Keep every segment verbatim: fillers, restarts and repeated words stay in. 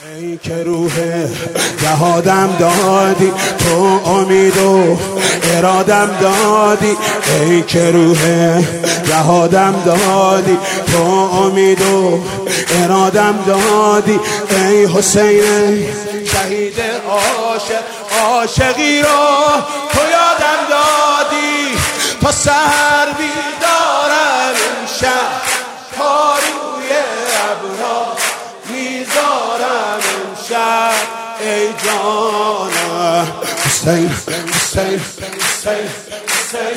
ای که روح جهادم دادی، تو امید و ارادم دادی. ای که روح جهادم دادی، تو امید و ارادم دادی. ای حسین شهید عاشق، عاشقی را تو یادم دادی. تا سحر بیدارم امشب، پا روی ابرها میذارم امشب. ای جانم حسین حسین حسین حسین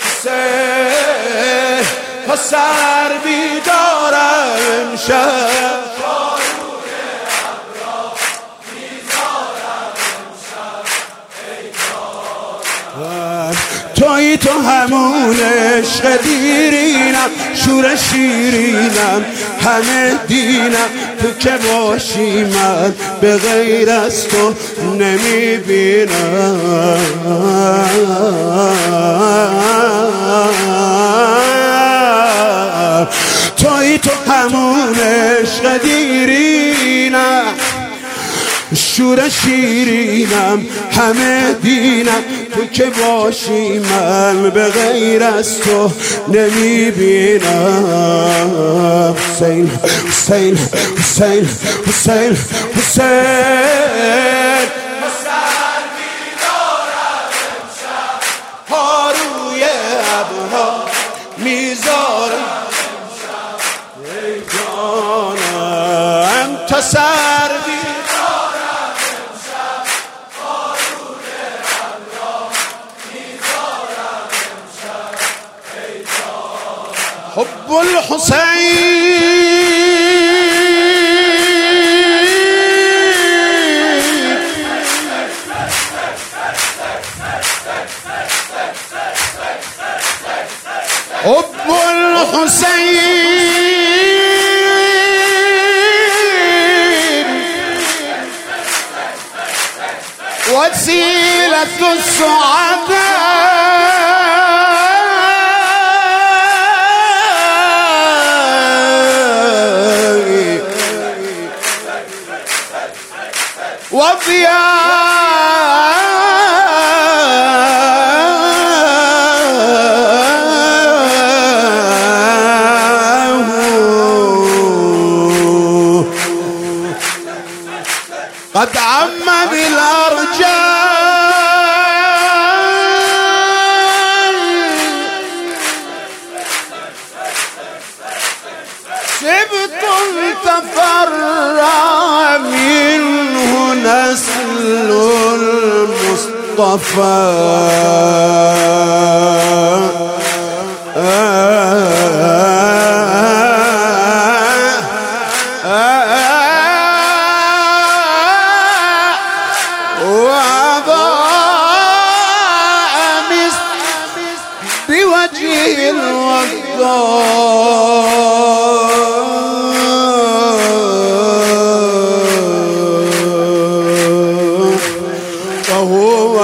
حسین، تا سحر بیدارم امشب، پا روی ابرها میذارم امشب. ای جانم تویی تو همون عشق دیرینم، شور شیرینم همه دینم. تو که باشی من به غیر از تو نمیبینم. تویی تو همون عشق دیرینم، شور شیرینم همه دینم. تو که باشی من به غیر از تو نمیبینم. حسین حسین حسین حسین حسین، سحر بیدارم امشب، پا روی ابرها میذارم امشب. ای جانم تا سحر حب الحسين. حب الحسين وسيلة السعداء. قد عم بالأرجاء سبط تفرع منه نسل المصطفى. بوجه الوضاء وهو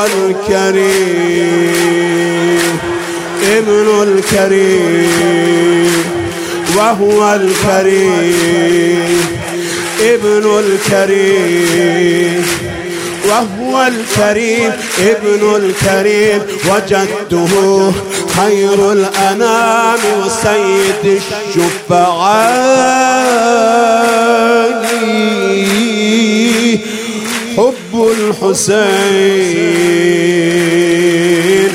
الكريم ابن الكريم، وهو الكريم ابن الكريم، وهو الكريم ابن الكريم. وجدته خير الأنام وسيد الشفعاء. حب الحسين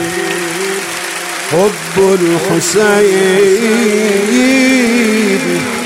حب الحسين.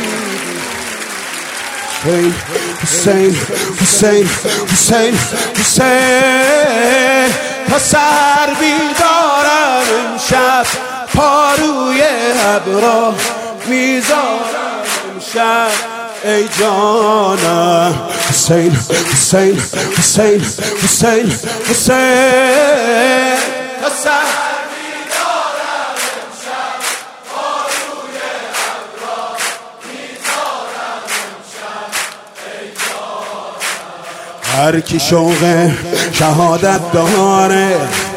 حسين حسين حسين حسين، تا سحر بیدارم امشب، پا روی ابرها میذارم امشب. ای جانم حسین حسین حسین حسین حسین، تا سحر بیدارم امشب، پا روی ابرها میذارم امشب. ای جانم هر کی شوق شهادت داره،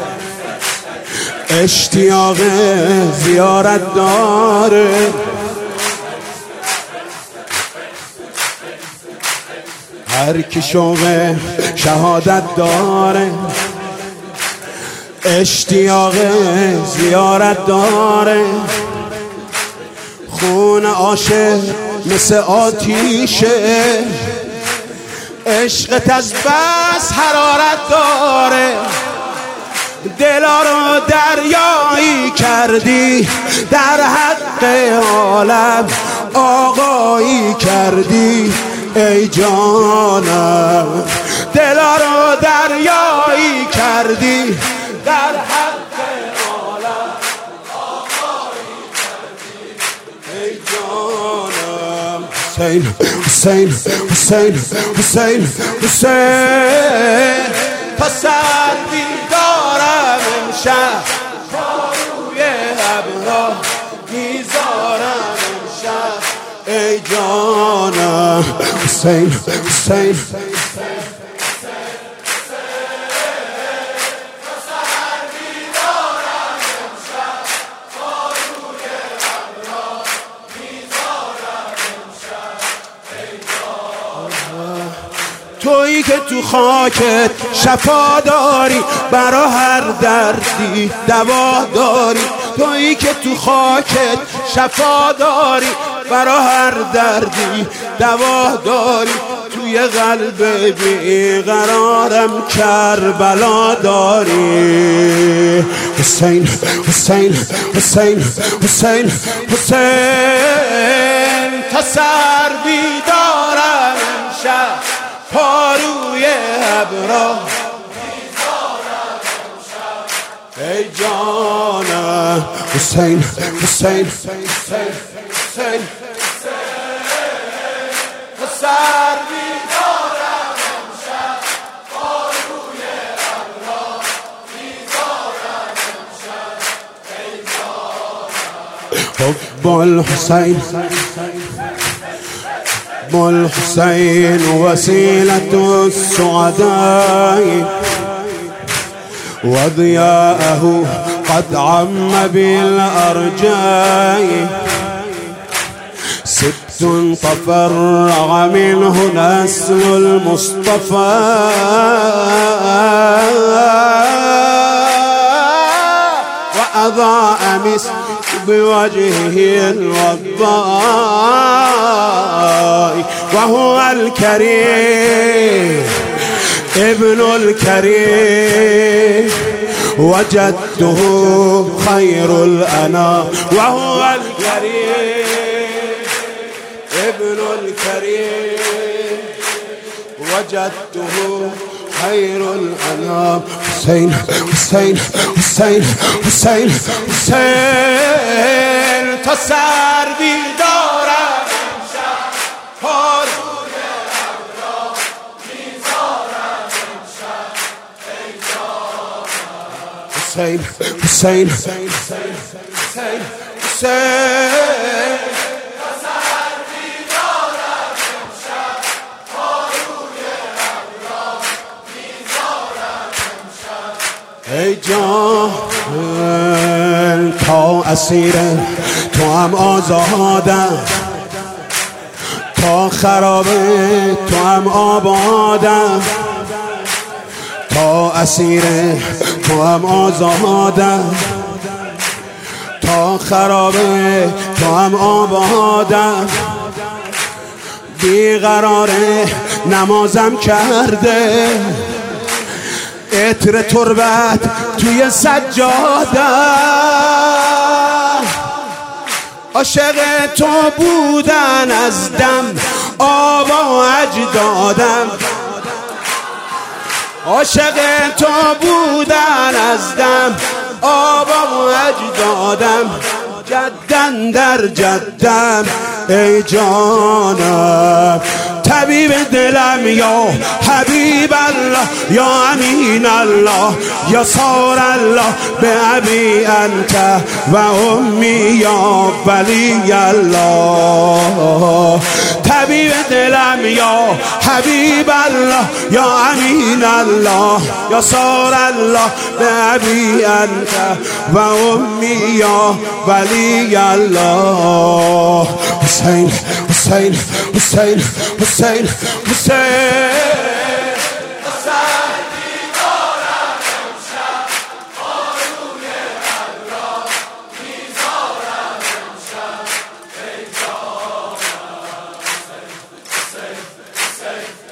اشتیاق زیارت داره. هر کی شوق شهادت داره، اشتیاق زیارت داره، خون عاشق مثل آتیشه، عشقت از بس حرارت داره. دلا رو دریایی کردی، در حق عالم آقایی کردی ای جانم. دلا رو دریایی کردی، در حق عالم آقایی کردی ای جانم. حسین حسین حسین حسین حسین تا سر بیدارم امشب، تا روی ابرا میذارم امشب ای جانم. حسین حسین تویی که تو خاکت شفا داری، برا هر دردی دوا داری. تویی که تو خاکت شفا داری، برا هر دردی دوا داری. توی قلب بیقرارم کربلا داری. حسین حسین حسین حسین حسین تا سر بیدارم امشب، پاروی ابرا میذارم امشب ای جانم. حسین حسین حسین حسین سر بیدارم امشب، پاروی ابرا میذارم امشب ای جانم. حب الحسین الحسين وسيلة السعداء، وضياءه قد عم بالأرجاء. ست تفرع منه نسل المصطفى، وأضاء مسك بوجهه الوضاء. وهو الكريم ابن الكريم، وجدته خير الأنام. وهو الكريم ابن الكريم، وجدته خير الأنام. حسين حسين حسين حسين حسين تا سر بیدارم امشب، پاروی ابرا میذارم امشب ای جانم. حسین حسین حسین حسین حسین تا سر بیدارم امشب، پاروی ابرا میذارم امشب ای جان. تا اسیر تو هم آزادم، تا خرابه تو هم آبادم. تا اسیر تو هم آزادم، تا خرابه تو هم آبادم. بیقراره نمازم کرده، عطر تربت توی سجاده. عاشق تو بودن از دم آبا اجدادم، عاشق تو بودن از دم آبا اجدادم. جدن در جدم ای جانم. طبیب دلم یا حبیب الله، یا امین الله، یا سار الله به ابی انت و امی یا ولی الله. طبیب دلم یا حبیب الله، یا امین الله، یا سار الله به ابی انت و امی یا ولی الله. حسین حسین حسین حسین حسین Say